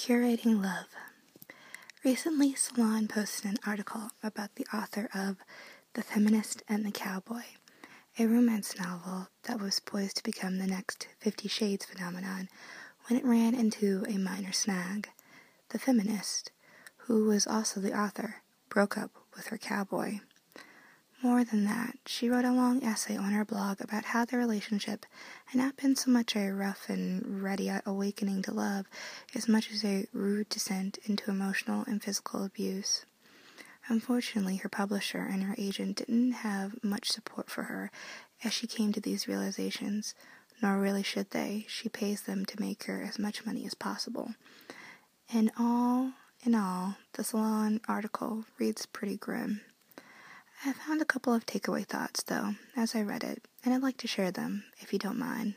Curating Love. Recently, Salon posted an article about the author of The Feminist and the Cowboy, a romance novel that was poised to become the next 50 Shades phenomenon when it ran into a minor snag. The feminist, who was also the author, broke up with her cowboy. More than that, she wrote a long essay on her blog about how their relationship had not been so much a rough and ready awakening to love as much as a rude descent into emotional and physical abuse. Unfortunately, her publisher and her agent didn't have much support for her as she came to these realizations, nor really should they. She pays them to make her as much money as possible. In all, the Salon article reads pretty grim. I found a couple of takeaway thoughts, though, as I read it, and I'd like to share them, if you don't mind.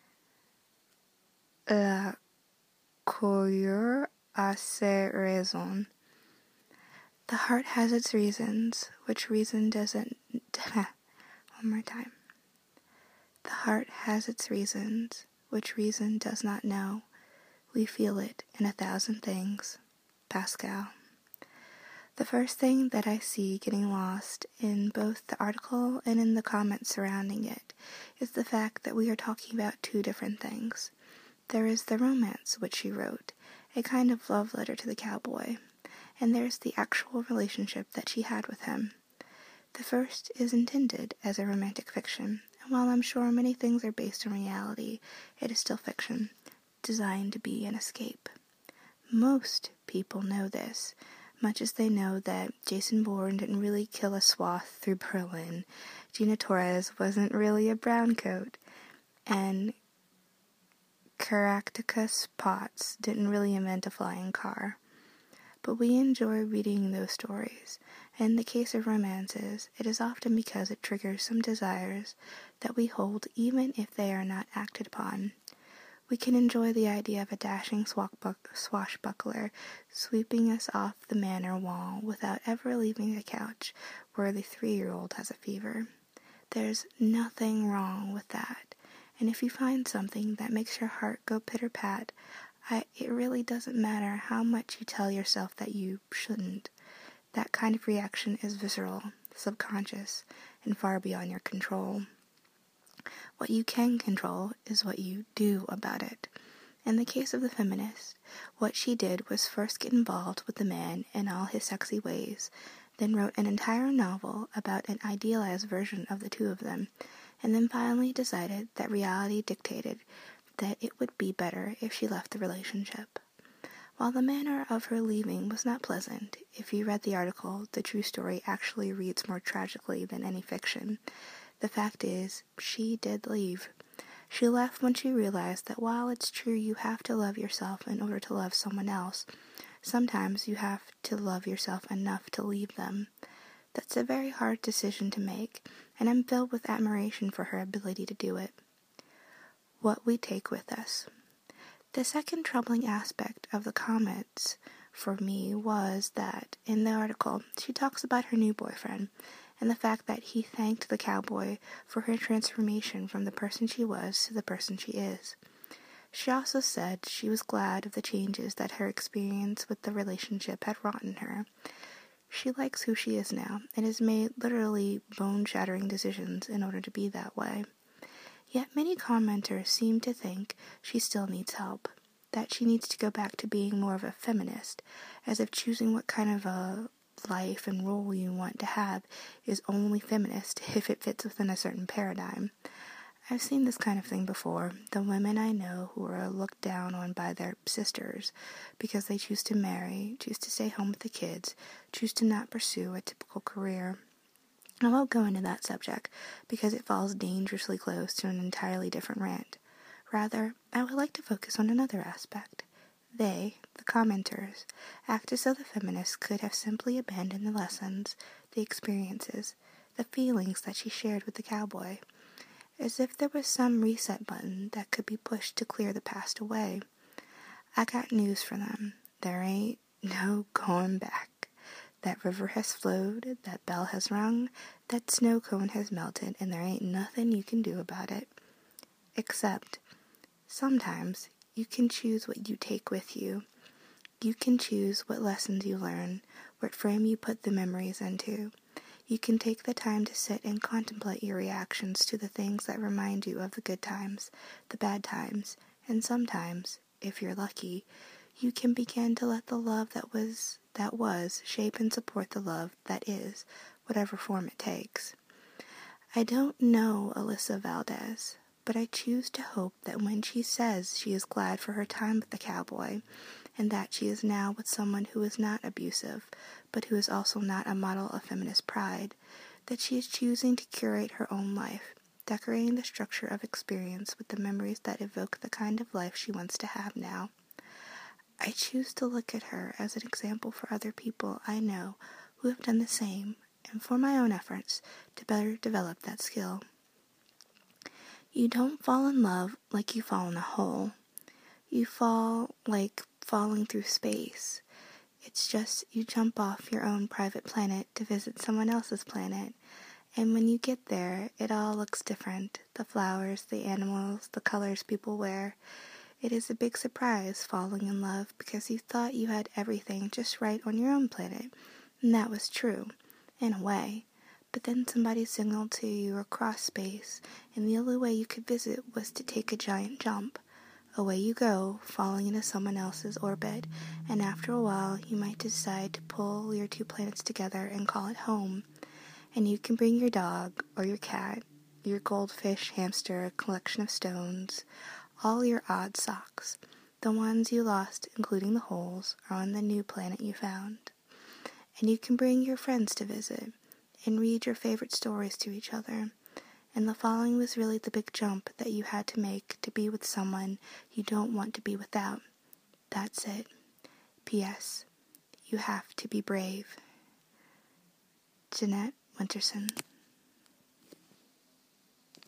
La couleur a ses raisons. The heart has its reasons, which reason doesn't... One more time. The heart has its reasons, which reason does not know. We feel it in 1,000 things. Pascal. The first thing that I see getting lost in both the article and in the comments surrounding it is the fact that we are talking about two different things. There is the romance which she wrote, a kind of love letter to the cowboy, and there's the actual relationship that she had with him. The first is intended as a romantic fiction, and while I'm sure many things are based on reality, it is still fiction, designed to be an escape. Most people know this, much as they know that Jason Bourne didn't really kill a swath through Berlin, Gina Torres wasn't really a browncoat, and Caractacus Potts didn't really invent a flying car. But we enjoy reading those stories, and in the case of romances, it is often because it triggers some desires that we hold even if they are not acted upon. We can enjoy the idea of a dashing swashbuckler sweeping us off the manor wall without ever leaving the couch where the 3-year-old has a fever. There's nothing wrong with that, and if you find something that makes your heart go pitter-pat, it really doesn't matter how much you tell yourself that you shouldn't. That kind of reaction is visceral, subconscious, and far beyond your control. What you can control is what you do about it. In the case of the feminist, what she did was first get involved with the man in all his sexy ways, then wrote an entire novel about an idealized version of the two of them, and then finally decided that reality dictated that it would be better if she left the relationship. While the manner of her leaving was not pleasant, if you read the article, the true story actually reads more tragically than any fiction. The fact is, she did leave. She left when she realized that while it's true you have to love yourself in order to love someone else, sometimes you have to love yourself enough to leave them. That's a very hard decision to make, and I'm filled with admiration for her ability to do it. What we take with us. The second troubling aspect of the comments for me was that, in the article, she talks about her new boyfriend, and the fact that he thanked the cowboy for her transformation from the person she was to the person she is. She also said she was glad of the changes that her experience with the relationship had wrought in her. She likes who she is now, and has made literally bone-shattering decisions in order to be that way. Yet many commenters seem to think she still needs help, that she needs to go back to being more of a feminist, as if choosing what kind of a life and role you want to have is only feminist if it fits within a certain paradigm. I've seen this kind of thing before. The women I know who are looked down on by their sisters because they choose to marry, choose to stay home with the kids, choose to not pursue a typical career. I won't go into that subject because it falls dangerously close to an entirely different rant. Rather, I would like to focus on another aspect. They, the commenters, act as though the feminists could have simply abandoned the lessons, the experiences, the feelings that she shared with the cowboy, as if there was some reset button that could be pushed to clear the past away. I got news for them. There ain't no going back. That river has flowed, that bell has rung, that snow cone has melted, and there ain't nothing you can do about it. Except, sometimes, you can choose what you take with you. You can choose what lessons you learn, what frame you put the memories into. You can take the time to sit and contemplate your reactions to the things that remind you of the good times, the bad times, and sometimes, if you're lucky, you can begin to let the love that was shape and support the love that is, whatever form it takes. I don't know Alyssa Valdez, but I choose to hope that when she says she is glad for her time with the cowboy, and that she is now with someone who is not abusive, but who is also not a model of feminist pride, that she is choosing to curate her own life, decorating the structure of experience with the memories that evoke the kind of life she wants to have now. I choose to look at her as an example for other people I know who have done the same, and for my own efforts to better develop that skill. You don't fall in love like you fall in a hole. You fall like falling through space. It's just you jump off your own private planet to visit someone else's planet, and when you get there, it all looks different. The flowers, the animals, the colors people wear. It is a big surprise falling in love because you thought you had everything just right on your own planet, and that was true, in a way. But then somebody signaled to you across space, and the only way you could visit was to take a giant jump. Away you go, falling into someone else's orbit, and after a while you might decide to pull your two planets together and call it home. And you can bring your dog, or your cat, your goldfish, hamster, a collection of stones, all your odd socks. The ones you lost, including the holes, are on the new planet you found. And you can bring your friends to visit, and read your favorite stories to each other. And the falling was really the big jump that you had to make to be with someone you don't want to be without. That's it. P.S. You have to be brave. Jeanette Winterson.